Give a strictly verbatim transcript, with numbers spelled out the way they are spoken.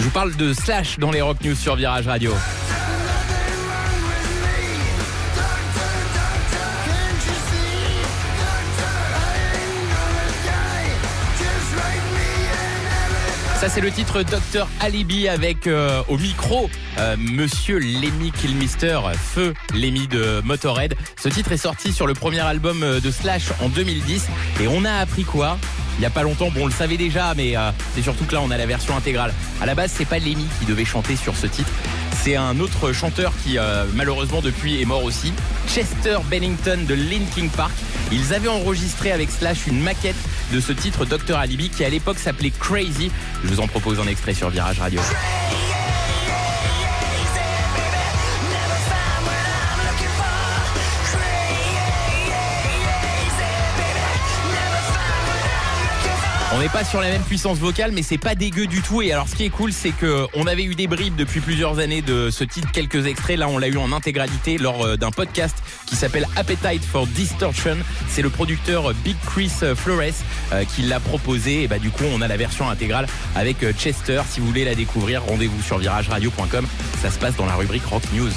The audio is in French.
vous parle de Slash dans les Rock News sur Virage Radio. Ça c'est le titre docteur Alibi avec euh, au micro euh, Monsieur Lemmy Kilmister, Feu Lemmy de Motorhead. Ce titre est sorti sur le premier album de Slash en deux mille dix et on a appris quoi ? Il y a pas longtemps, bon on le savait déjà mais euh, c'est surtout que là on a la version intégrale. À la base c'est pas Lemmy qui devait chanter sur ce titre, c'est un autre chanteur qui euh, malheureusement depuis est mort aussi, Chester Bennington de Linkin Park. Ils avaient enregistré avec Slash une maquette de ce titre docteur Alibi qui à l'époque s'appelait Crazy. Je vous en propose un extrait sur Virage Radio. On n'est pas sur la même puissance vocale, mais c'est pas dégueu du tout. Et alors, ce qui est cool, c'est que on avait eu des bribes depuis plusieurs années de ce titre, quelques extraits. Là, on l'a eu en intégralité lors d'un podcast qui s'appelle Appetite for Distortion. C'est le producteur Big Chris Flores euh, qui l'a proposé. Et bah, du coup, on a la version intégrale avec Chester. Si vous voulez la découvrir, rendez-vous sur virage radio point com. Ça se passe dans la rubrique Rock News.